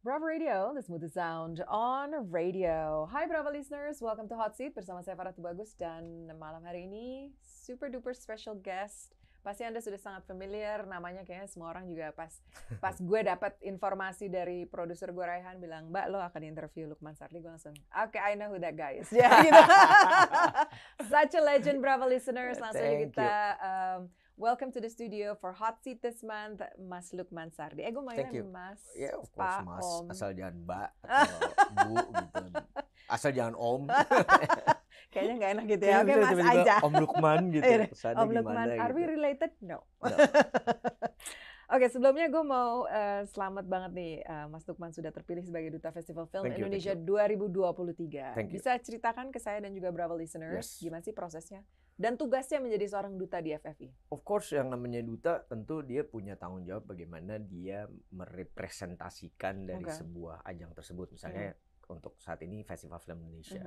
Bravo Radio, the smooth sound on radio. Hai Bravo listeners, welcome to Hot Seat bersama saya Farah Tubagus dan malam hari ini super duper special guest. Pasti Anda sudah sangat familiar namanya, kayaknya semua orang juga pas gue dapat informasi dari produser gue Raihan bilang, "Mbak, lo akan interview Lukman Sardi." Gue langsung, "Oke, I know who that guy is." Ya gitu. Such a legend, Bravo listeners. Langsung aja kita welcome to the studio for Hot Seat this month, Mas Lukman Sardi. Gue manggilnya Mas. Ya, of course, Pak, Mas. Om. Asal jangan Mbak atau Bu gitu. Asal jangan Om. Kayaknya nggak enak gitu ya. Oke, Mas tiba-tiba aja. Om Lukman gitu. Kesannya Om gimana Lukman, are we gitu. related? No. No. Oke, sebelumnya gue mau selamat banget nih, Mas Lukman sudah terpilih sebagai Duta Festival Film Thank you, Indonesia thank 2023. Thank you. Bisa ceritakan ke saya dan juga Bravo listeners, Yes. gimana sih prosesnya? Dan tugasnya menjadi seorang duta di FFI. Of course, yang namanya duta tentu dia punya tanggung jawab bagaimana dia merepresentasikan dari Oke. sebuah ajang tersebut. Misalnya untuk saat ini Festival Film Indonesia.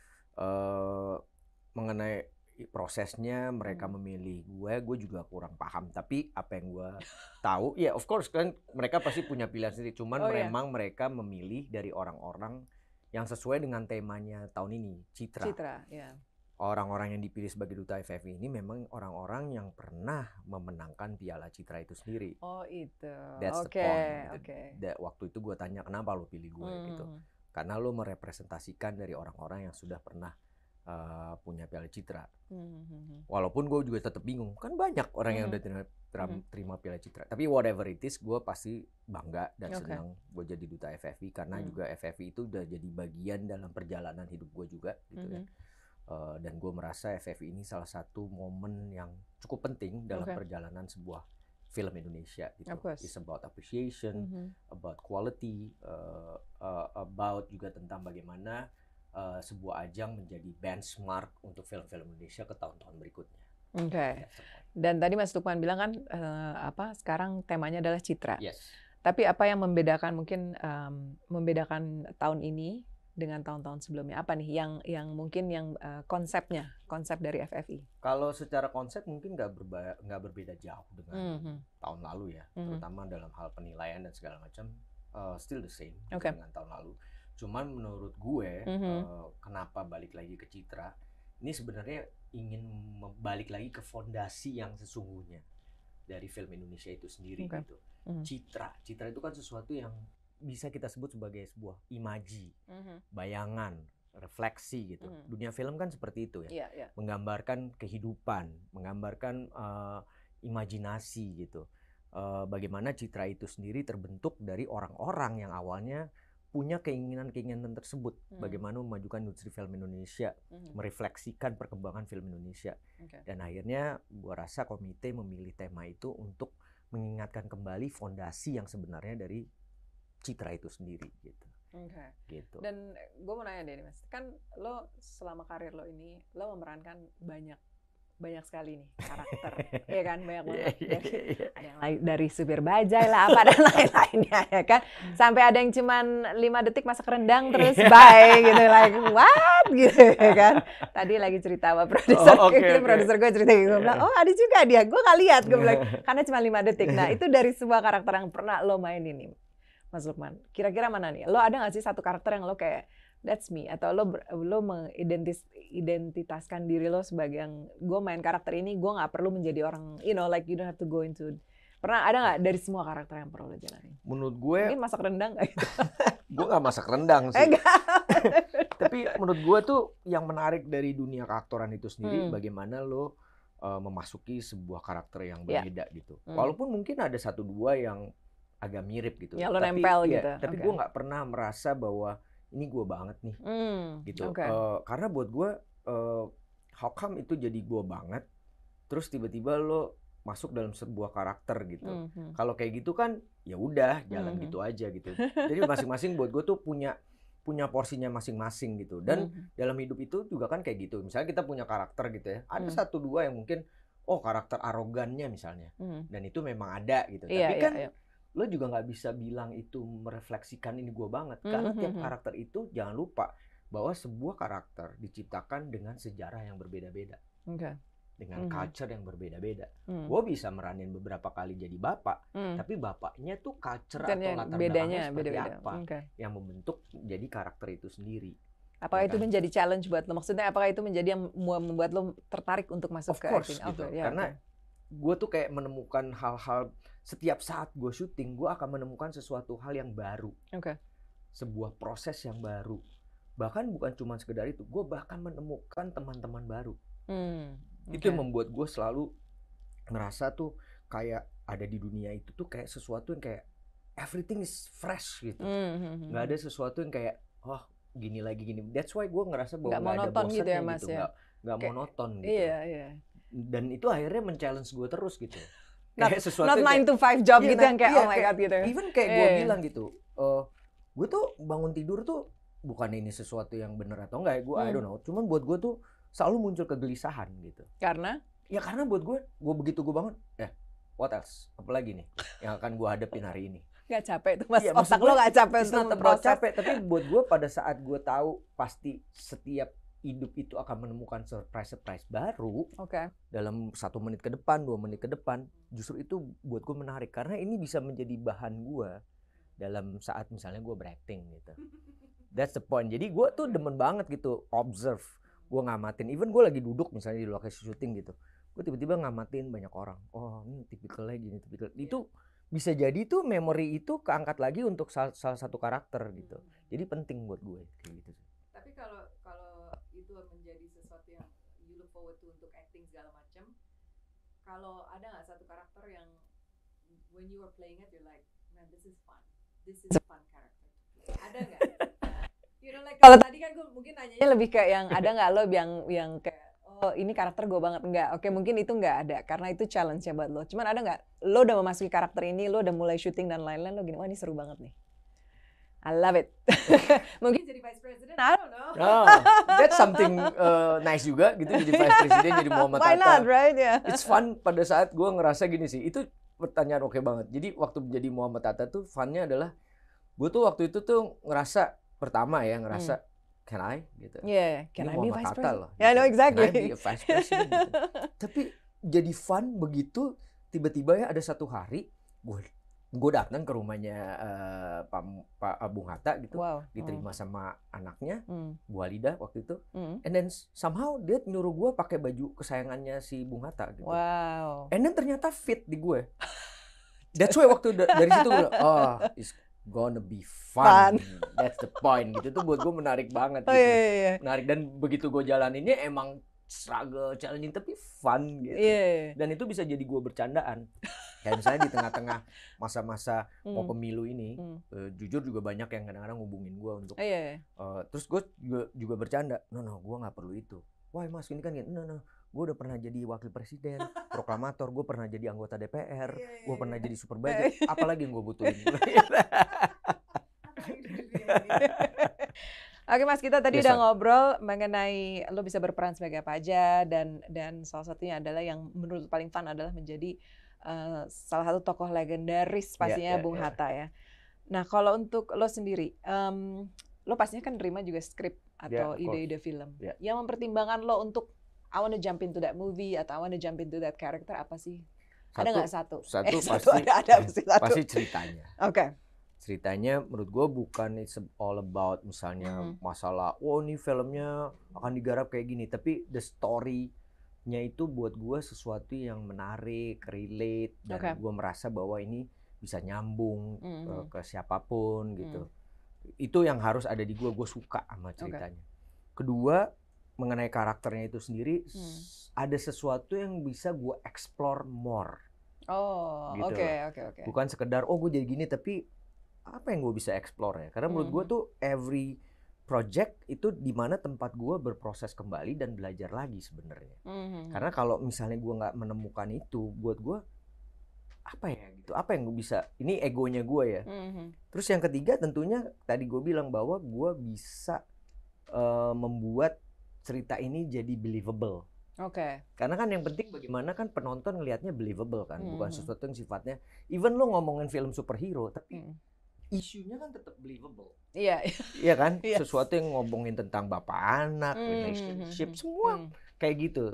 Mengenai prosesnya mereka memilih gue juga kurang paham. Tapi apa yang gue tahu, ya of course kan mereka pasti punya pilihan sendiri. Cuman memang mereka memilih dari orang-orang yang sesuai dengan temanya tahun ini, Citra. Citra, ya. Orang-orang yang dipilih sebagai duta FFI ini memang orang-orang yang pernah memenangkan Piala Citra itu sendiri. Oh itu. That's the Oke, point. oke. Waktu itu gue tanya kenapa lo pilih gue gitu. Karena lo merepresentasikan dari orang-orang yang sudah pernah punya Piala Citra. Walaupun gue juga tetap bingung, kan banyak orang yang udah terima Piala Citra. Tapi whatever it is, gue pasti bangga dan senang gue jadi duta FFI karena juga FFI itu udah jadi bagian dalam perjalanan hidup gue juga, gitu ya. Dan gue merasa FFI ini salah satu momen yang cukup penting dalam perjalanan sebuah film Indonesia, gitu. It's about appreciation, about quality, about juga tentang bagaimana sebuah ajang menjadi benchmark untuk film-film Indonesia ke tahun-tahun berikutnya. Oke. Dan tadi Mas Lukman bilang kan sekarang temanya adalah Citra. Yes. Tapi apa yang membedakan membedakan tahun ini dengan tahun-tahun sebelumnya? Apa nih yang mungkin konsep dari FFI? Kalau secara konsep mungkin nggak berbeda jauh dengan tahun lalu ya, terutama dalam hal penilaian dan segala macam still the same dengan tahun lalu. Cuman menurut gue kenapa balik lagi ke Citra? Ini sebenarnya ingin balik lagi ke fondasi yang sesungguhnya dari film Indonesia itu sendiri gitu. Citra itu kan sesuatu yang bisa kita sebut sebagai sebuah imaji, bayangan, refleksi gitu. Dunia film kan seperti itu ya. Menggambarkan kehidupan, menggambarkan imajinasi gitu. Bagaimana Citra itu sendiri terbentuk dari orang-orang yang awalnya punya keinginan-keinginan tersebut. Bagaimana memajukan industri film Indonesia, merefleksikan perkembangan film Indonesia. Dan akhirnya gua rasa komite memilih tema itu untuk mengingatkan kembali fondasi yang sebenarnya dari Citra itu sendiri gitu. Gitu. Dan gue mau nanya deh Mas, kan lo selama karir lo ini lo memerankan banyak sekali nih karakter, ya kan, banyak banget. Ada yang dari supir bajai lah, apa dan lain-lainnya ya kan, sampai ada yang cuman 5 detik masak rendang terus bye gitu, like what gitu ya kan. Tadi lagi cerita sama produser gue cerita gitu, gue bilang oh ada juga dia, gue nggak lihat, gue bilang karena cuma 5 detik. Nah itu dari sebuah karakter yang pernah lo mainin nih Mas Lukman, kira-kira mana nih? Lo ada nggak sih satu karakter yang lo kayak that's me, atau lo mengidentitaskan diri lo sebagai yang gue main karakter ini, gue nggak perlu menjadi orang, you know, like you don't have to go into. Pernah ada nggak dari semua karakter yang perlu lo jalanin? Menurut gue, mungkin masak rendang nggak gitu? Gue nggak masak rendang sih. Tapi menurut gue tuh yang menarik dari dunia keaktoran itu sendiri, bagaimana lo memasuki sebuah karakter yang berbeda gitu. Walaupun mungkin ada 1-2 yang agak mirip gitu. Ya lo nempel gitu. Tapi gue nggak pernah merasa bahwa ini gue banget nih, gitu. Karena buat gue, how come itu jadi gue banget, terus tiba-tiba lo masuk dalam sebuah karakter gitu. Kalau kayak gitu kan, ya udah jalan gitu aja gitu. Jadi masing-masing buat gue tuh punya porsinya masing-masing gitu. Dan dalam hidup itu juga kan kayak gitu. Misalnya kita punya karakter gitu ya, ada 1-2 yang mungkin, karakter arogannya misalnya, dan itu memang ada gitu. Tapi kan lo juga nggak bisa bilang itu merefleksikan ini gue banget, karena tiap karakter itu jangan lupa bahwa sebuah karakter diciptakan dengan sejarah yang berbeda-beda. dengan culture yang berbeda-beda. Gue bisa meranin beberapa kali jadi bapak, tapi bapaknya tuh culture atau latar belakangnya seperti apa yang membentuk jadi karakter itu sendiri. Apakah itu menjadi challenge buat lo? Maksudnya apakah itu menjadi yang membuat lo tertarik untuk masuk ke acting? Gitu. Karena gue tuh kayak menemukan hal-hal setiap saat gue syuting, gue akan menemukan sesuatu hal yang baru. Sebuah proses yang baru. Bahkan bukan cuma sekedar itu, gue bahkan menemukan teman-teman baru. Itu yang membuat gue selalu ngerasa tuh kayak ada di dunia itu tuh kayak sesuatu yang kayak everything is fresh gitu. Nggak ada sesuatu yang kayak gini lagi gini. That's why gue ngerasa bahwa nggak ada bosannya gitu ya, Mas, gitu. Nggak monoton gitu. Iya. Dan itu akhirnya men-challenge gue terus gitu. Kayak sesuatu not 9 to 5 job gitu yang kayak oh my god gitu. Even kayak gue bilang gitu, gue tuh bangun tidur tuh bukan ini sesuatu yang benar atau enggak ya, gue I don't know. Cuman buat gue tuh selalu muncul kegelisahan gitu. Karena? Ya karena buat gue begitu gue bangun, what else? Apalagi nih yang akan gue hadapin hari ini? Gak capek tuh Mas, otak lo gak capek untuk proses. Capek, tapi buat gue pada saat gue tahu pasti setiap hidup itu akan menemukan surprise baru dalam 1 menit ke depan, 2 menit ke depan, justru itu buat gue menarik karena ini bisa menjadi bahan gue dalam saat misalnya gue berakting gitu. That's the point. Jadi gue tuh demen banget gitu observe, gue ngamatin. Even gue lagi duduk misalnya di lokasi syuting gitu, gue tiba-tiba ngamatin banyak orang. Oh ini tipikalnya gini, tipikal itu. Bisa jadi tuh memori itu keangkat lagi untuk salah satu karakter gitu. Jadi penting buat gue kayak gitu. Tapi kalau itu menjadi sesuatu yang you look forward to untuk acting segala macam, kalau ada nggak satu karakter yang when you are playing it you're like, man this is a fun character. Ada nggak? You know like kalau tadi kan gue mungkin nanyanya lebih kayak yang ada nggak lo yang kayak oh ini karakter gue banget, enggak. Oke, mungkin itu enggak ada karena itu challenge ya buat lo. Cuman ada nggak lo udah memasuki karakter ini, lo udah mulai syuting dan lain-lain, lo gini, wah ini seru banget nih. I love it. Mungkin jadi vice president, I don't know. That's something nice juga gitu, jadi vice president, jadi Muhammad Hatta. Why not, right? Yeah. It's fun pada saat gue ngerasa gini sih. Itu pertanyaan oke banget. Jadi waktu menjadi Muhammad Hatta tuh funnya adalah gue tuh waktu itu tuh ngerasa pertama ya can I gitu. Can I be vice president? Loh, Yeah, no, exactly. Can I be a vice president? Gitu. Tapi jadi fun begitu tiba-tiba ya ada satu hari gue datang ke rumahnya Pak Bung Hatta gitu, diterima sama anaknya Bu Walida waktu itu, and then somehow dia nyuruh gue pakai baju kesayangannya si Bung Hatta gitu. And then ternyata fit di gue. That's why waktu dari situ gue it's gonna be fun. That's the point gitu tuh buat gue menarik banget gitu. Menarik, dan begitu gue jalaninnya emang struggle, challenging tapi fun gitu. Dan itu bisa jadi gue bercandaan. Kayak misalnya di tengah-tengah masa-masa mau pemilu ini, jujur juga banyak yang kadang-kadang ngubungin gue untuk terus gue juga bercanda, no gue nggak perlu itu. Wah Mas ini kan no gue udah pernah jadi wakil presiden, proklamator, gue pernah jadi anggota DPR, gue pernah jadi supervisor, apalagi yang gue butuhin. Oke Mas, kita tadi udah ngobrol mengenai lo bisa berperan sebagai apa aja, dan salah satunya adalah yang menurut paling fun adalah menjadi salah satu tokoh legendaris pastinya Bung Hatta ya. Nah kalau untuk lo sendiri, lo pastinya kan nerima juga skrip atau ide-ide film. Yang mempertimbangkan lo untuk I wanna jump into that movie atau I wanna jump into that character apa sih? Ada nggak satu? Satu pasti ceritanya. Ceritanya menurut gue bukan it's all about misalnya masalah ini filmnya akan digarap kayak gini, tapi the story-nya itu buat gue sesuatu yang menarik, relate, dan gue merasa bahwa ini bisa nyambung ke siapapun gitu. Itu yang harus ada di gue suka sama ceritanya. Kedua, mengenai karakternya itu sendiri, ada sesuatu yang bisa gue explore more. Gitu. Oke. Bukan sekedar gue jadi gini, tapi apa yang gue bisa explore ya? Karena menurut gue tuh every project itu di mana tempat gue berproses kembali dan belajar lagi sebenarnya. Karena kalau misalnya gue nggak menemukan itu, buat gue apa ya gitu? Apa yang gue bisa? Ini egonya gue ya. Terus yang ketiga tentunya tadi gue bilang bahwa gue bisa membuat cerita ini jadi believable. Karena kan yang penting bagaimana kan penonton ngelihatnya believable kan, bukan sesuatu yang sifatnya even lo ngomongin film superhero tapi isunya kan tetap believable. Iya kan? Sesuatu yang ngomongin tentang bapak anak, relationship, semua kayak gitu.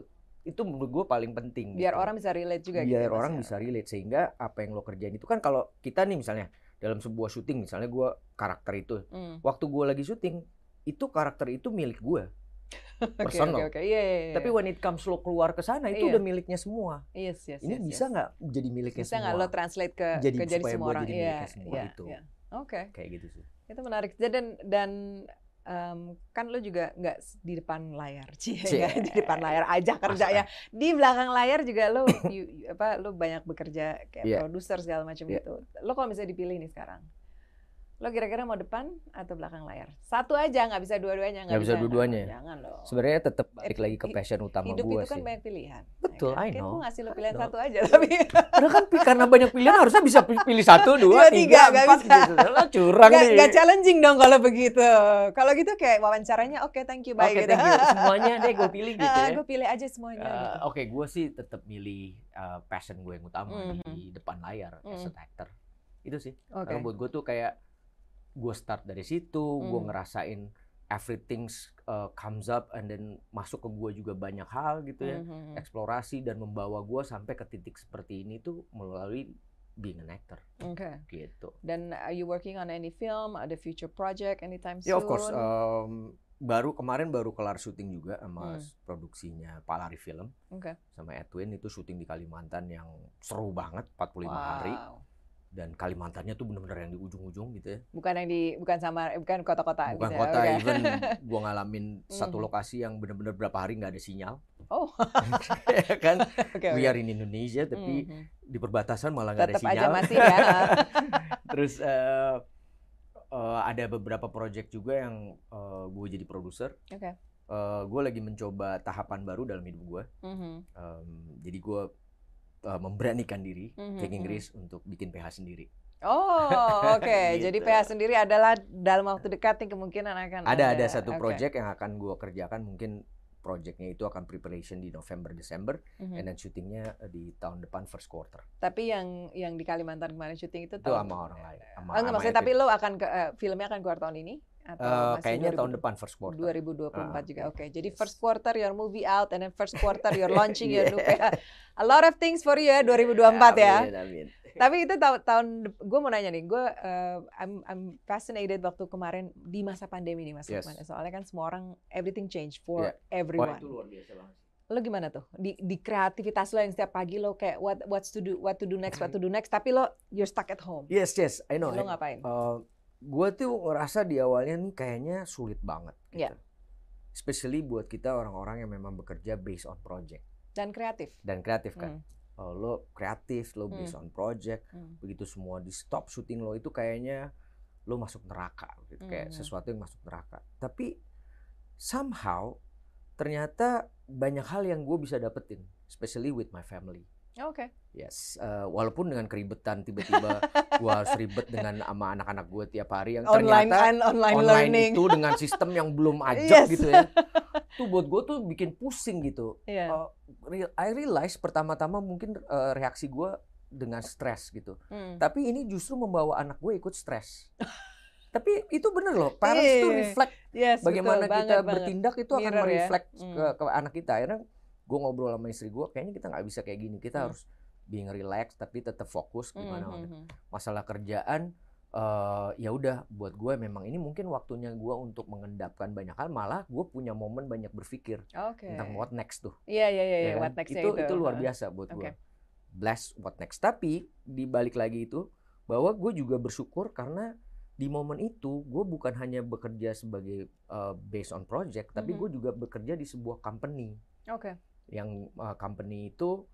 itu menurut gue paling penting. Biar gitu. orang bisa relate juga. Biar gitu, orang bisa relate, sehingga apa yang lo kerjain itu kan, kalau kita nih misalnya dalam sebuah syuting, misalnya gue karakter itu, waktu gue lagi syuting itu karakter itu milik gue, personal. Yeah. Tapi when it comes lo keluar ke sana itu udah miliknya semua. Yes, ini bisa nggak jadi miliknya bisa semua? Bisa nggak lo translate ke jadi semua orang? Jadi miliknya semua itu. Kayak gitu sih. Itu menarik. Dan kan lo juga nggak di depan layar, nggak di depan layar aja kerjanya. Di belakang layar juga lo lo banyak bekerja kayak produser segala macam gitu. Lo kalau misalnya dipilih nih sekarang, lo kira-kira mau depan atau belakang layar? Satu aja, nggak bisa dua-duanya. Nggak bisa dua-duanya. Jangan lo. Sebenarnya tetap balik lagi ke passion utama gue sih. Hidup itu kan banyak pilihan. Betul, ya kan? I know. Gue ngasih lo pilihan satu aja, tapi kan karena banyak pilihan harusnya bisa pilih 1, 2, 3, 4 gitu. Lo curang nih. Nggak challenging dong kalau begitu. Kalau gitu kayak wawancaranya, oke, thank you, bye gitu. Thank you. Semuanya deh gue pilih gitu ya. Gue pilih aja semuanya. Oke, gue sih tetap milih passion gue yang utama di depan layar as an actor. Itu sih. Karena buat gue tuh kayak gue start dari situ, gue ngerasain everything comes up and then masuk ke gue juga banyak hal gitu ya, eksplorasi dan membawa gue sampai ke titik seperti ini tuh melalui being an actor. Gitu. Dan are you working on any film, ada future project anytime soon? Yeah, of course. Kemarin baru kelar syuting juga sama produksinya Palari Film, sama Edwin, itu syuting di Kalimantan yang seru banget, 45 hari. Dan Kalimantannya tuh bener-bener yang di ujung-ujung gitu ya. Bukan kota-kota. Bukan gitu kota, ya. even gua ngalamin satu lokasi yang bener-bener berapa hari nggak ada sinyal. Oh. Kan we are in Indonesia, tapi di perbatasan malah nggak ada sinyal. Tetap aja masih ya. Terus ada beberapa project juga yang gue jadi produser. Gue lagi mencoba tahapan baru dalam hidup gue. Jadi gue memberanikan diri, taking risk untuk bikin PH sendiri. Oh, oke. Gitu. Jadi PH sendiri adalah dalam waktu dekat nih kemungkinan akan ada satu project yang akan gue kerjakan. Mungkin projectnya itu akan preparation di November, Desember, and then syutingnya di tahun depan first quarter. Tapi yang di Kalimantan kemarin syuting itu sama orang lain. Maksudnya tapi lo akan filmnya akan keluar tahun ini? Atau kayaknya tahun depan first quarter 2024 juga. Oke. Jadi first quarter your movie out and then first quarter you're launching your new PH. A lot of things for you ya 2024 ya. Amin. Tapi itu tahun gue mau nanya nih, I'm fascinated waktu kemarin di masa pandemi nih Mas Lukman. Soalnya kan semua orang everything change for everyone. Itu luar biasa banget. Lo gimana tuh di kreativitas lo yang setiap pagi lo kayak what to do next, tapi lo you're stuck at home. Yes, I know. Lo ngapain? Gue tuh ngerasa di awalnya nih kayaknya sulit banget gitu. Especially buat kita orang-orang yang memang bekerja based on project. Dan kreatif kan. Lo kreatif, lo based on project. Begitu semua di stop syuting lo itu kayaknya lo masuk neraka gitu. Kayak sesuatu yang masuk neraka. Tapi somehow ternyata banyak hal yang gue bisa dapetin, especially with my family. Yes, walaupun dengan keribetan tiba-tiba gue harus ribet dengan sama anak-anak gue tiap hari yang ternyata online learning itu dengan sistem yang belum ajak gitu ya. Tuh buat gue tuh bikin pusing gitu. I realize pertama-tama mungkin reaksi gue dengan stres gitu. Tapi ini justru membawa anak gue ikut stres. Tapi itu bener loh, parents tuh reflect bagaimana kita bertindak itu akan mereflect ke anak kita. Akhirnya gue ngobrol sama istri gue, kayaknya kita nggak bisa kayak gini, kita harus being relax tapi tetap fokus gimana. Masalah kerjaan, ya udah buat gue memang ini mungkin waktunya gue untuk mengendapkan banyak hal, malah gue punya momen banyak berpikir tentang what next tuh. Iya, what next itu luar biasa buat gue. Bless what next. Tapi dibalik lagi itu bahwa gue juga bersyukur karena di momen itu gue bukan hanya bekerja sebagai based on project, tapi gue juga bekerja di sebuah company. Yang company itu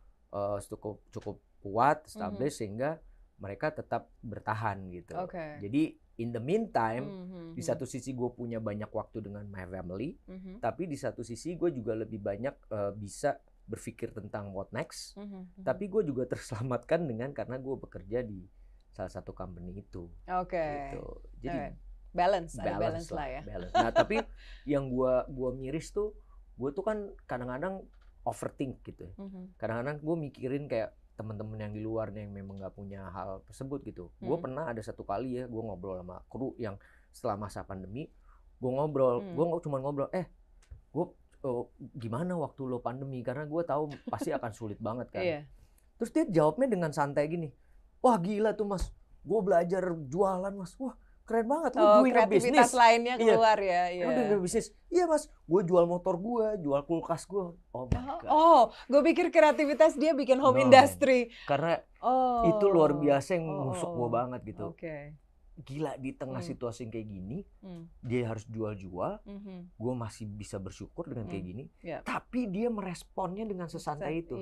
cukup kuat, established sehingga mereka tetap bertahan gitu. Jadi in the meantime, di satu sisi gue punya banyak waktu dengan my family, tapi di satu sisi gue juga lebih banyak bisa berpikir tentang what next. Tapi gue juga terselamatkan karena gue bekerja di salah satu company itu. Gitu. Jadi balance lah ya. Balance. Nah tapi yang gue miris tuh, gue tuh kan kadang-kadang overthink gitu. Kadang-kadang gue mikirin kayak teman-teman yang di luar yang memang nggak punya hal tersebut gitu. Gue pernah ada satu kali ya, gue ngobrol sama kru yang setelah masa pandemi, gue ngobrol, gue nggak cuma ngobrol, gue gimana waktu lo pandemi, karena gue tahu pasti akan sulit banget kan. Iya. Terus dia jawabnya dengan santai gini, wah gila tuh mas, gue belajar jualan mas, wah keren banget, lo doing a business. Kreativitas lainnya keluar ya. Lo doing a business. Iya mas, gue jual motor gue, jual kulkas gue. Oh my God. Oh, gue pikir kreativitas dia bikin home industry. Karena itu luar biasa yang nusuk gue banget gitu. Gila di tengah situasi yang kayak gini, dia harus jual-jual, gue masih bisa bersyukur dengan kayak gini. Tapi dia meresponnya dengan sesantai itu.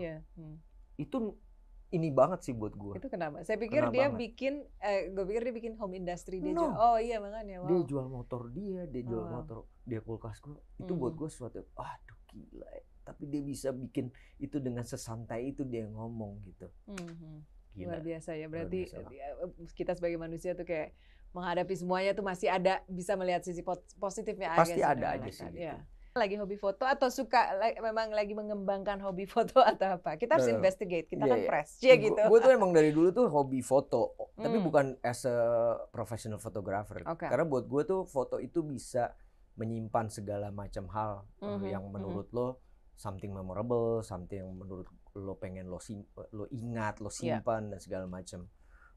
Itu ini banget sih buat gue. Itu kenapa? Saya pikir dia bikin, gue pikir dia bikin home industry dia jual. Oh iya makanya. Wow. Dia jual motor dia jual motor, dia kulkas gue. Itu buat gue sesuatu, aduh gila ya. Tapi dia bisa bikin itu dengan sesantai itu dia ngomong gitu. Gila. Luar biasa ya. Berarti kita sebagai manusia tuh kayak menghadapi semuanya tuh masih ada, bisa melihat sisi positifnya. Pasti ada aja sih. Gitu. Lagi hobi foto atau suka memang lagi mengembangkan hobi foto atau apa? Kita harus investigate, kita kan press gitu. Gue tuh emang dari dulu tuh hobi foto, tapi bukan as a professional photographer. Karena buat gue tuh foto itu bisa menyimpan segala macam hal yang menurut lo something memorable, something yang menurut lo pengen lo ingat, lo simpan dan segala macam.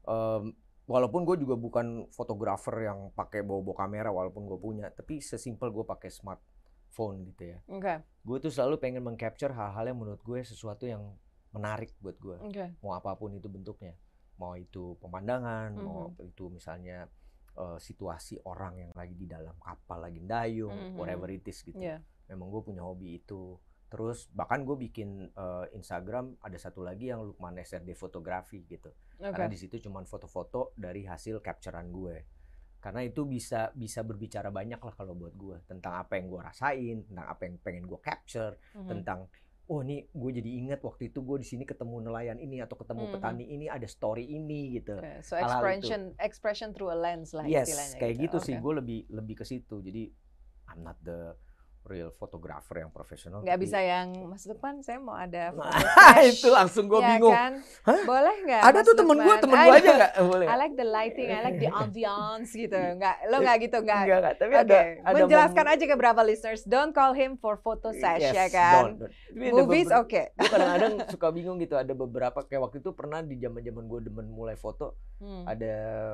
Walaupun gue juga bukan fotografer yang pakai bawa kamera, walaupun gue punya, tapi sesimpel gue pakai smartphone gitu ya. Gue tuh selalu pengen meng-capture hal-hal yang menurut gue sesuatu yang menarik buat gue. Mau apapun itu bentuknya. Mau itu pemandangan, mau itu misalnya situasi orang yang lagi di dalam kapal, lagi dayung, whatever it is gitu. Memang gue punya hobi itu. Terus bahkan gue bikin Instagram, ada satu lagi yang Lukman SRD Fotografi gitu. Karena di situ cuman foto-foto dari hasil capturean gue. Karena itu bisa berbicara banyak lah kalau buat gue, tentang apa yang gue rasain, tentang apa yang pengen gue capture, tentang nih gue jadi ingat waktu itu gue di sini ketemu nelayan ini atau ketemu petani ini, ada story ini gitu. So expression through a lens lah istilahnya. Yes, kayak gitu sih, gue lebih ke situ. Jadi I'm not the real fotografer yang profesional. Nggak bisa yang Mas Lukman, saya mau ada foto itu langsung gue bingung. Kan? Boleh nggak? Ada tuh temen gue aja nggak boleh. I like the lighting, I like the ambiance gitu. Nggak gitu nggak. Tapi ada menjelaskan aja ke beberapa listeners. Don't call him for photo sesh ya kan. Movies oke. Gue kadang-kadang suka bingung gitu. Ada beberapa kayak waktu itu pernah di zaman gue demen mulai foto. Ada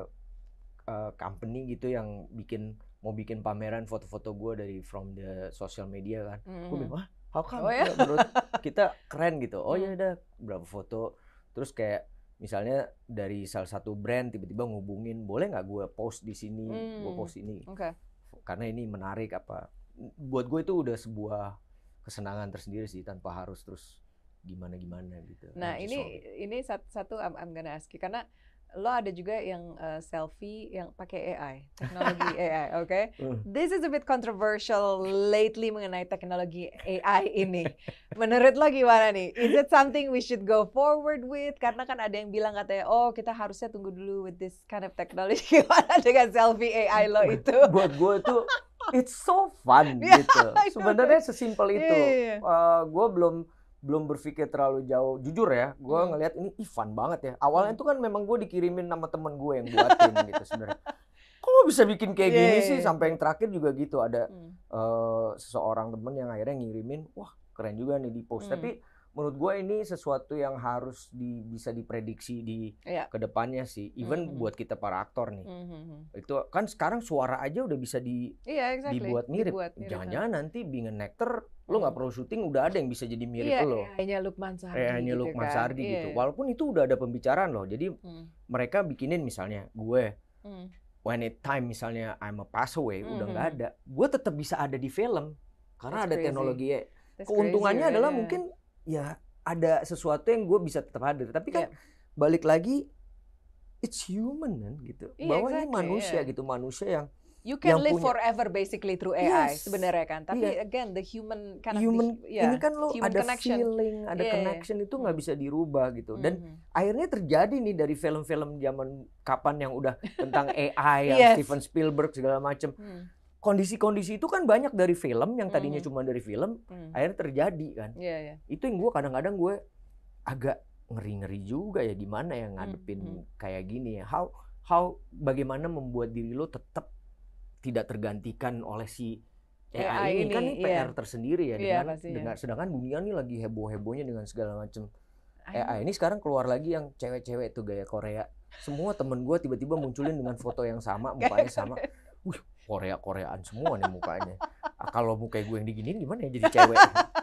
company gitu yang mau bikin pameran foto-foto gue dari from the social media kan. Gue bilang, how come? Menurut kita keren gitu. Oh ya udah, berapa foto. Terus kayak misalnya dari salah satu brand tiba-tiba ngubungin, boleh nggak gue post di sini, gue post ini. Karena ini menarik apa. Buat gue itu udah sebuah kesenangan tersendiri sih, tanpa harus terus gimana-gimana gitu. Nah ini satu I'm gonna ask you, karena lo ada juga yang selfie yang pakai AI, teknologi AI, oke? This is a bit controversial lately mengenai teknologi AI ini. Menurut lo gimana nih? Is it something we should go forward with? Karena kan ada yang bilang katanya, kita harusnya tunggu dulu with this kind of technology. Gimana dengan selfie AI lo itu? Buat gue tuh, it's so fun gitu. Sebenarnya sesimpel itu. Gue belum berpikir terlalu jauh, jujur ya, gue ngelihat ini fun banget ya. Awalnya tuh kan memang gue dikirimin sama temen gue yang buatin gitu sebenarnya. Kok bisa bikin kayak gini sih? Sampai yang terakhir juga gitu, ada seseorang temen yang akhirnya ngirimin, wah keren juga nih di post. Tapi menurut gue ini sesuatu yang harus bisa diprediksi di kedepannya sih. Even buat kita para aktor nih. Itu kan sekarang suara aja udah bisa dibuat mirip. Jangan-jangan nanti being an actor, lo nggak perlu syuting, udah ada yang bisa jadi mirip lo. Hanya Lukman Sardi. Hanya Lukman Sardi gitu. Walaupun itu udah ada pembicaraan loh. Jadi mereka bikinin misalnya gue, when it time misalnya I'm a pass away, udah nggak ada. Gue tetap bisa ada di film karena ada teknologi. Keuntungannya adalah mungkin ya ada sesuatu yang gue bisa tetap hadir. Tapi kan balik lagi, it's human kan gitu. Bahwa ini manusia gitu, manusia yang you can live forever basically through AI sebenarnya kan. Tapi again the human kind of ini kan lo ada connection. Feeling, ada connection itu nggak bisa dirubah gitu. Dan akhirnya terjadi nih dari film-film zaman kapan yang udah tentang AI yang Steven Spielberg segala macem. Kondisi-kondisi itu kan banyak dari film yang tadinya cuma dari film, akhirnya terjadi kan. Itu yang gue kadang-kadang gue agak ngeri-ngeri juga ya, gimana ya ngadepin kayak gini ya. How bagaimana membuat diri lo tetap tidak tergantikan oleh si AI ini kan PR tersendiri ya, sedangkan dunia nih lagi heboh-hebohnya dengan segala macam AI. Ini sekarang keluar lagi yang cewek-cewek tuh gaya Korea. Semua temen gue tiba-tiba munculin dengan foto yang sama, mukanya sama. Korea-Koreaan semua nih mukanya. Kalau muka gue yang diginiin gimana ya jadi cewek?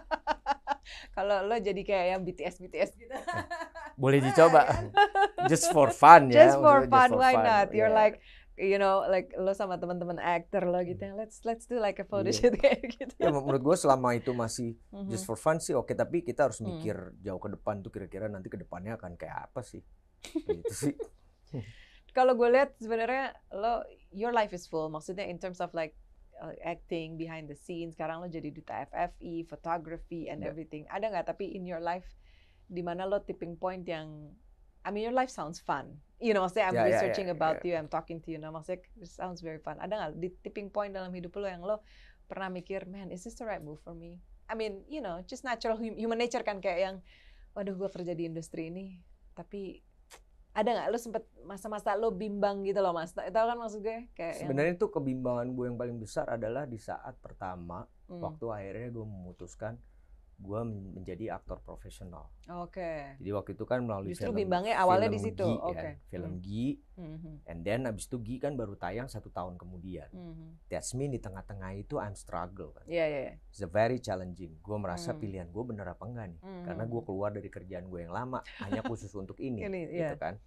Kalau lo jadi kayak yang BTS gitu. Boleh dicoba. Just for fun ya. Just for fun, why not? You're like, you know, like lo sama teman-teman aktor lo gitu, let's do like a photo shoot kayak gitu. Ya menurut gue selama itu masih just for fun sih oke, tapi kita harus mikir jauh ke depan tuh kira-kira nanti ke depannya akan kayak apa sih. Gitu sih. Kalau gue lihat sebenarnya lo your life is full, maksudnya in terms of like acting behind the scenes, sekarang lo jadi duta FFI, photography and everything. Ada nggak tapi in your life di mana lo tipping point yang I mean your life sounds fun. You know, maksudnya I'm researching about you, I'm talking to you now, maksudnya it sounds very fun. Ada nggak di tipping point dalam hidup lo yang lo pernah mikir, man, is this the right move for me? I mean, you know, just natural human nature kan, kayak yang, waduh gue kerja di industri ini, tapi ada nggak lo sempet masa-masa lo bimbang gitu loh mas? Tahu kan maksud gue? Kayak sebenarnya itu kebimbangan gue yang paling besar adalah di saat pertama, waktu akhirnya gue memutuskan gue menjadi aktor profesional. Oke. Jadi waktu itu kan melalui justru bimbangnya awalnya di situ. Film Gi, and then abis itu Gi kan baru tayang 1 tahun kemudian. That's mean di tengah-tengah itu I'm struggle kan. It's a very challenging. Gue merasa pilihan gue bener apa enggak nih? Karena gue keluar dari kerjaan gue yang lama hanya khusus untuk ini, gitu kan.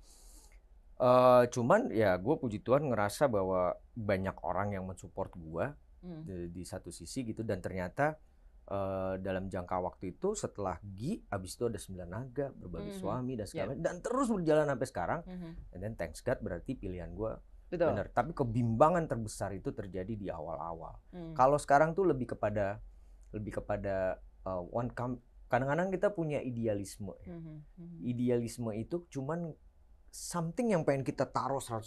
Cuman ya gue puji Tuhan ngerasa bahwa banyak orang yang mensupport gue di satu sisi gitu, dan ternyata dalam jangka waktu itu setelah Gi, abis itu ada 9 Naga, Berbagi Suami dan segala dan terus berjalan sampai sekarang. And then thanks God, berarti pilihan gue benar. Tapi kebimbangan terbesar itu terjadi di awal-awal. Kalau sekarang tuh lebih kepada kadang-kadang kita punya idealisme. Idealisme itu cuman something yang pengen kita taruh 100%.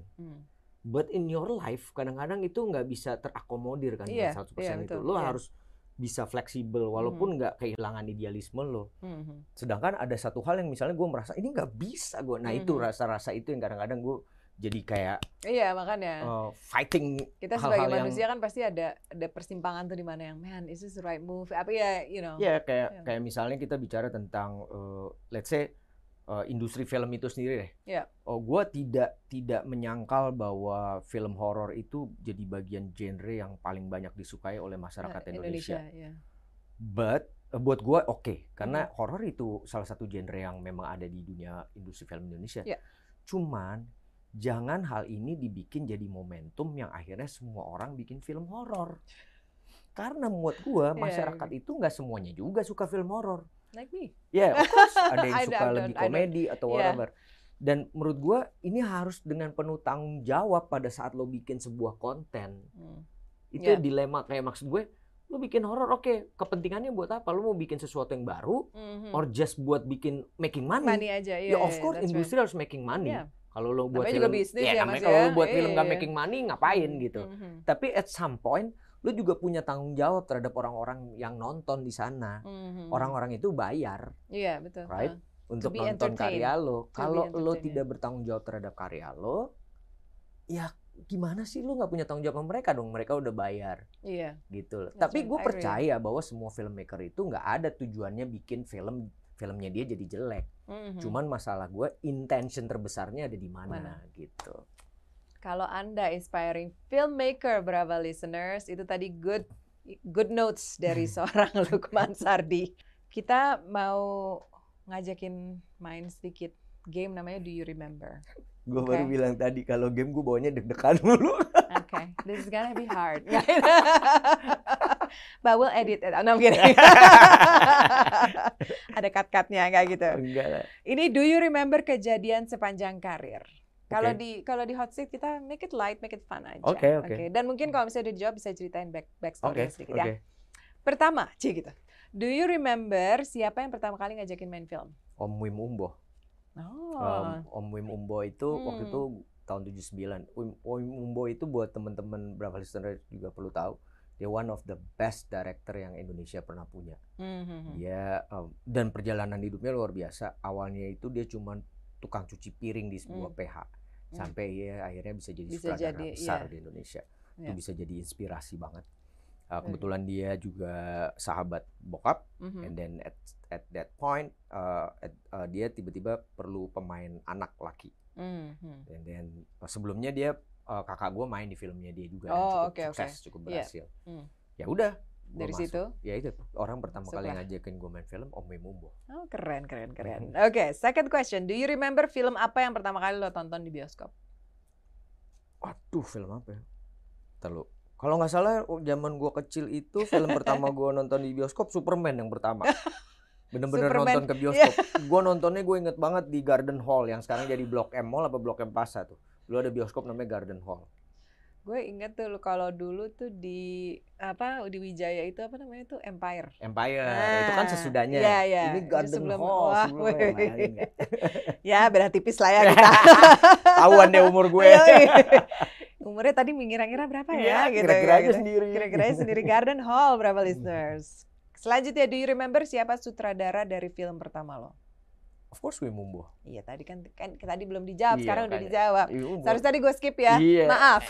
But in your life kadang-kadang itu nggak bisa terakomodir kan, 100% itu. Lo harus bisa fleksibel walaupun nggak kehilangan idealisme lo. Sedangkan ada satu hal yang misalnya gue merasa ini nggak bisa gue. Nah itu rasa-rasa itu yang kadang-kadang gue jadi kayak makanya fighting. Kita sebagai manusia kan pasti ada persimpangan tuh di mana yang man is this the right move? Apa ya, you know. Ya kayak misalnya kita bicara tentang let's say industri film itu sendiri deh. Gue tidak menyangkal bahwa film horor itu jadi bagian genre yang paling banyak disukai oleh masyarakat Indonesia. But buat gue oke, karena horor itu salah satu genre yang memang ada di dunia industri film Indonesia. Cuman jangan hal ini dibikin jadi momentum yang akhirnya semua orang bikin film horor. Karena menurut gue masyarakat itu nggak semuanya juga suka film horor. Like me. Of course, ada yang suka lebih komedi atau whatever. Dan menurut gue ini harus dengan penuh tanggung jawab pada saat lo bikin sebuah konten. Itu dilema, kayak maksud gue, lo bikin horor oke, kepentingannya buat apa? Lo mau bikin sesuatu yang baru, or just buat making money? Money aja, of course industri harus making money. Kalau lo buat film, juga bisnis kalau lo buat film nggak making money ngapain gitu. Tapi at some point lu juga punya tanggung jawab terhadap orang-orang yang nonton di sana. Orang-orang itu bayar. Iya, betul. Right? Untuk nonton karya lo. Kalau lo tidak bertanggung jawab terhadap karya lo, ya gimana sih lo nggak punya tanggung jawab sama mereka dong? Mereka udah bayar. Iya. Gitu. Tapi gue percaya bahwa semua filmmaker itu nggak ada tujuannya bikin filmnya dia jadi jelek. Cuman masalah gue intention terbesarnya ada di mana gitu. Kalau Anda inspiring filmmaker, Brava listeners, itu tadi good notes dari seorang Lukman Sardi. Kita mau ngajakin main sedikit game namanya Do You Remember? Gue baru bilang tadi kalau game gue bawanya deg-degan dulu. Okay, this is gonna be hard. But we'll edit it. No, I'm kidding. Ada cut-cutnya kayak gitu. Enggak lah. Ini Do You Remember kejadian sepanjang karir? Kalau di hot seat kita make it light, make it fun aja. Oke. Dan mungkin kalau misalnya udah dijawab bisa ceritain backstory sedikit ya. Pertama, gitu. Do you remember siapa yang pertama kali ngajakin main film? Om Wim Umbo. Om Wim Umbo itu waktu itu tahun 79. Om Wim Umbo itu buat teman-teman Brava listener juga perlu tahu. Dia one of the best director yang Indonesia pernah punya. Dia dan perjalanan hidupnya luar biasa. Awalnya itu dia cuma tukang cuci piring di sebuah PH. Sampai akhirnya bisa jadi sutradara besar di Indonesia. Itu bisa jadi inspirasi banget. Kebetulan dia juga sahabat bokap, and then at that point dia tiba-tiba perlu pemain anak laki. And then sebelumnya dia kakak gue main di filmnya dia juga, cukup sukses, cukup berhasil. Ya udah. Dari situ? Ya itu orang pertama kali ngajakin gue main film Om Mumbo. Oh keren. Oke, second question. Do you remember film apa yang pertama kali lo tonton di bioskop? Aduh, film apa ya? Kalau nggak salah zaman gue kecil itu film pertama gue nonton di bioskop Superman yang pertama. Bener-bener nonton ke bioskop. Gue nontonnya gue inget banget di Garden Hall yang sekarang jadi Blok M Mall apa Blok M Plaza tuh. Dulu ada bioskop namanya Garden Hall. Gue inget tuh kalau dulu tuh di Wijaya itu apa namanya tuh Empire. Itu kan sesudahnya. Iya. Ini Garden Hall sebelumnya. Ya beda tipis lah ya kita. Tahuan deh umur gue. Umurnya tadi mengira-ngira berapa ya? Gitu. Kira-kira sendiri Garden Hall berapa listeners. Selanjutnya, do you remember siapa sutradara dari film pertama lo? Of course Mumbo. Iya tadi kan tadi belum dijawab, sekarang udah dijawab. Seharusnya tadi gue skip ya, maaf.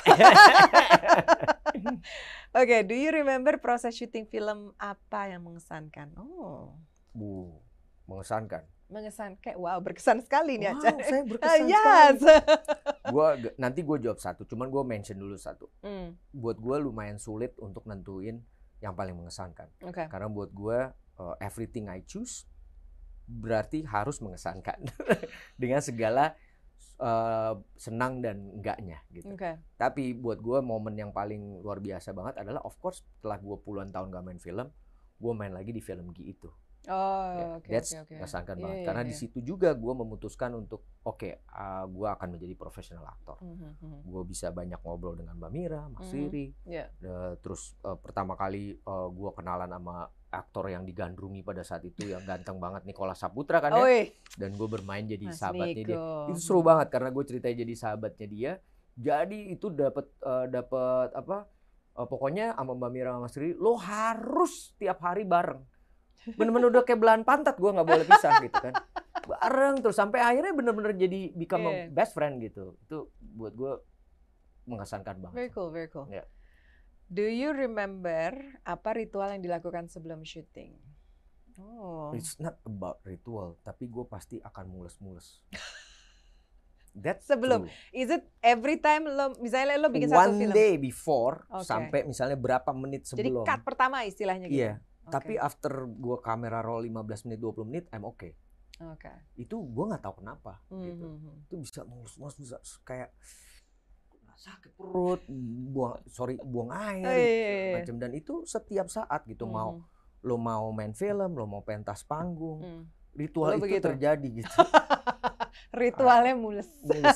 Oke, do you remember proses syuting film apa yang mengesankan? Mengesankan. Kayak wow, berkesan sekali nih Aca. Saya berkesan sekali. Nanti gue jawab satu, cuman gue mention dulu satu. Buat gue lumayan sulit untuk nentuin yang paling mengesankan. Karena buat gue everything I choose berarti harus mengesankan dengan segala senang dan enggaknya gitu. Tapi buat gue momen yang paling luar biasa banget adalah of course setelah gue puluhan tahun gak main film, gue main lagi di film Gi itu. That's mengesankan banget. Karena di situ juga gue memutuskan untuk gue akan menjadi profesional aktor. Gue bisa banyak ngobrol dengan Mbak Mira, Mas Riri. Terus pertama kali gue kenalan sama aktor yang digandrungi pada saat itu yang ganteng banget, Nicholas Saputra kan ya. Dan gue bermain jadi sahabatnya dia. Itu seru banget karena gue ceritanya jadi sahabatnya dia. Jadi itu dapat pokoknya sama Mbak Mira sama Mas Riri, lo harus tiap hari bareng. Bener-bener udah kayak belahan pantat, gue nggak boleh pisah gitu kan, bareng terus sampai akhirnya bener-bener jadi become a best friend gitu. Itu buat gue mengesankan banget. Very cool. Do you remember apa ritual yang dilakukan sebelum syuting? It's not about ritual, tapi gue pasti akan mules-mules. That's sebelum true. Is it every time misalnya lo bikin satu film? One day before, sampai misalnya berapa menit sebelum. Jadi cut pertama istilahnya gitu. Iya. Tapi after gue kamera roll 15 menit 20 menit I'm okay. Itu gue nggak tahu kenapa gitu. Itu bisa mulus bisa kayak sakit perut, buang air macam, dan itu setiap saat gitu. Lo mau main film, lo mau pentas panggung, ritual itu begitu terjadi gitu. Ritualnya mulus.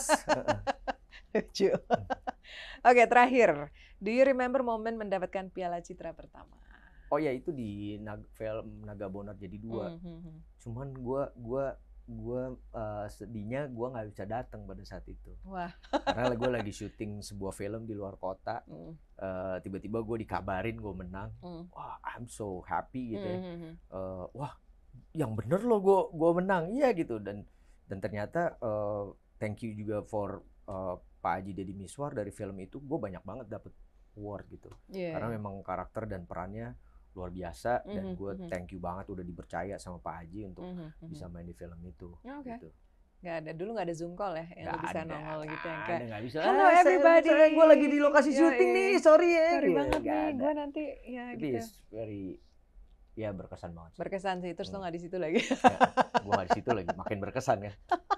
Lucu. Oke, terakhir, do you remember momen mendapatkan Piala Citra pertama? Oh ya, itu di film Naga Bonar Jadi Dua. Cuman gue sedihnya gue nggak bisa datang pada saat itu. Karena gue lagi syuting sebuah film di luar kota. Tiba-tiba gue dikabarin gue menang. Wah, I'm so happy gitu ya. Wah, yang bener loh gue menang, iya gitu. Dan ternyata thank you juga for Pak Haji Deddy Miswar, dari film itu gue banyak banget dapet award gitu. Karena memang karakter dan perannya luar biasa, dan gue thank you banget udah dipercaya sama Pak Haji untuk bisa main di film itu. Gitu. Nggak ada, dulu nggak ada Zoom call ya yang bisa nongol gitu yang kayak nggak bisa. Hello everybody, gue lagi di lokasi syuting nih, sorry banget nih, gue nanti ya gitu. Very berkesan banget. Berkesan sih, terus lo nggak di situ lagi. Gue nggak di situ lagi, makin berkesan ya.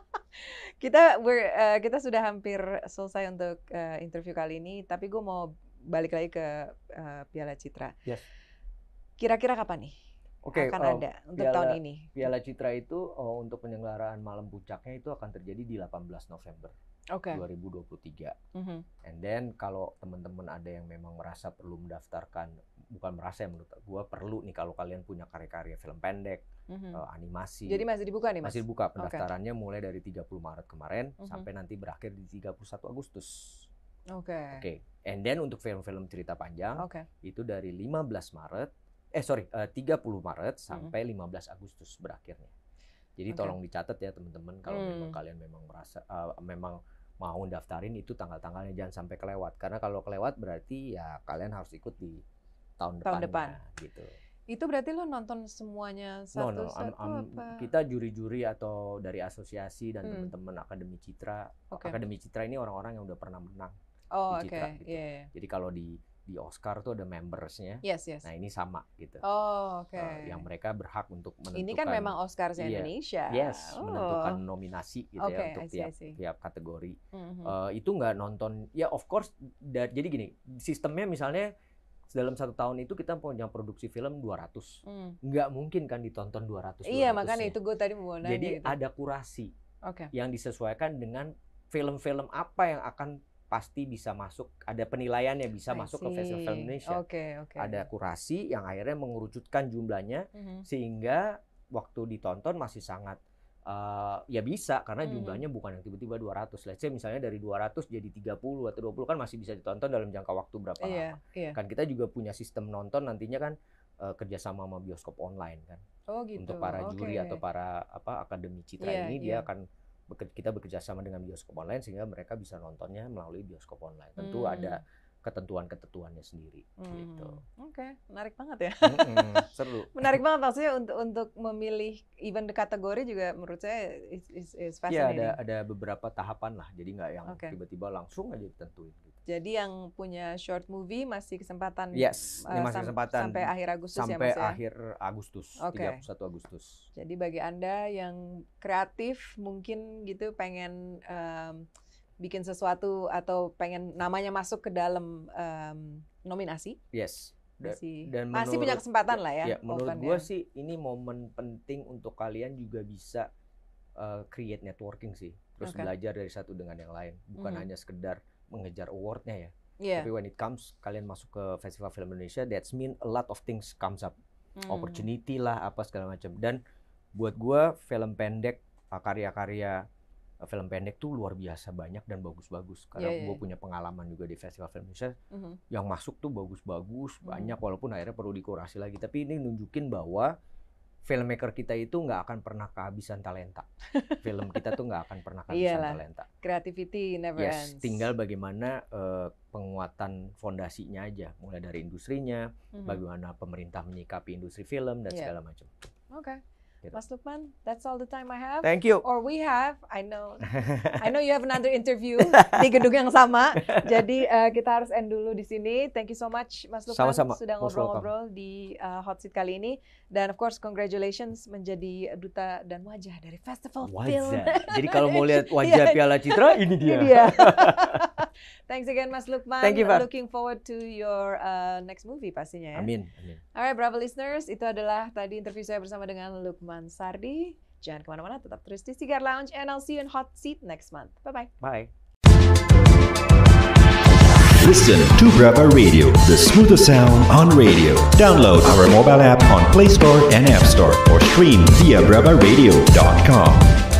Kita sudah hampir selesai untuk interview kali ini, tapi gue mau balik lagi ke Piala Citra. Kira-kira kapan nih akan ada untuk tahun ini? Piala Citra itu untuk penyelenggaraan malam puncaknya itu akan terjadi di 18 November 2023. And then kalau teman-teman ada yang memang merasa perlu mendaftarkan, bukan merasa ya, menurut gue perlu nih, kalau kalian punya karya-karya film pendek, animasi. Jadi masih dibuka nih Mas? Masih dibuka, pendaftarannya mulai dari 30 Maret kemarin sampai nanti berakhir di 31 Agustus. And then untuk film-film cerita panjang itu dari 30 Maret sampai 15 Agustus berakhirnya. Jadi tolong dicatat ya teman-teman, kalau memang kalian memang merasa memang mau daftarin, itu tanggal-tanggalnya jangan sampai kelewat. Karena kalau kelewat berarti ya kalian harus ikut di tahun depan. Gitu. Itu berarti lo nonton semuanya satu-satu apa? Kita juri-juri atau dari asosiasi dan teman-teman Akademi Citra. Akademi Citra ini orang-orang yang udah pernah menang di Citra. Gitu. Jadi kalau di Oscar tuh ada membersnya. Yes. Nah ini sama gitu. Yang mereka berhak untuk menentukan. Ini kan memang Oscar Indonesia. Yes, menentukan nominasi gitu ya untuk tiap kategori. Itu nggak nonton. Ya of course. Jadi gini, sistemnya misalnya dalam 1 tahun itu kita punya produksi film 200. Nggak mungkin kan ditonton 200. Iya, makanya itu gue tadi mau nanya. Jadi ada kurasi yang disesuaikan dengan film-film apa yang akan pasti bisa masuk, ada penilaiannya bisa masuk ke Festival Film Indonesia. Ada kurasi yang akhirnya mengerucutkan jumlahnya sehingga waktu ditonton masih sangat ya bisa karena jumlahnya bukan yang tiba-tiba 200. Let's say misalnya dari 200 jadi 30 atau 20 kan masih bisa ditonton dalam jangka waktu berapa lama. Kan kita juga punya sistem nonton nantinya kan kerjasama sama bioskop online kan. Gitu. Untuk para juri atau para Akademi Citra ini dia akan kita bekerja sama dengan bioskop online sehingga mereka bisa nontonnya melalui bioskop online. Tentu ada ketentuan-ketentuannya sendiri gitu. Menarik banget ya. Seru. Menarik banget maksudnya untuk memilih even the kategori juga menurut saya is fascinating. Iya, ada beberapa tahapan lah. Jadi nggak yang tiba-tiba langsung aja ditentuin gitu. Jadi yang punya short movie masih kesempatan masih kesempatan sampai akhir Agustus sampai ya Mas ya? Akhir Agustus, 31 Agustus. Jadi bagi Anda yang kreatif mungkin gitu pengen bikin sesuatu atau pengen namanya masuk ke dalam nominasi. Dan masih punya kesempatan lah ya. Menurut gue sih ini momen penting untuk kalian juga bisa create networking sih. Terus belajar dari satu dengan yang lain. Bukan hanya sekedar mengejar awardnya ya. Tapi when it comes kalian masuk ke Festival Film Indonesia, that's mean a lot of things comes up. Opportunity lah apa segala macam. Dan buat gue film pendek, karya-karya film pendek tuh luar biasa banyak dan bagus-bagus karena gue punya pengalaman juga di Festival Film Indonesia yang masuk tuh bagus-bagus banyak walaupun akhirnya perlu dikurasi lagi, tapi ini nunjukin bahwa filmmaker kita itu nggak akan pernah kehabisan talenta. Film kita tuh nggak akan pernah kehabisan talenta. Creativity never ends. Tinggal bagaimana penguatan fondasinya aja, mulai dari industrinya, bagaimana pemerintah menyikapi industri film dan segala macam. Mas Lukman, that's all the time I have. Thank you. Or we have, I know you have another interview di gedung yang sama. Jadi kita harus end dulu di sini. Thank you so much Mas Lukman sudah ngobrol-ngobrol di Hot Seat kali ini. Dan of course congratulations menjadi duta dan wajah dari Festival Film. Jadi kalau mau lihat wajah Piala Citra ini dia. Thanks again Mas Lukman. Thank you, Pak. Looking forward to your next movie pastinya ya. Amin. Alright, Bravo listeners, itu adalah tadi interview saya bersama dengan Lukman Sardi. Jangan kemana-mana, tetap terus di Cigar Lounge and I'll see you in Hot Seat next month. Bye-bye. Bye. Listen to Brava Radio, the smoothest sound on radio. Download our mobile app on Play Store and App Store or stream via bravaradio.com.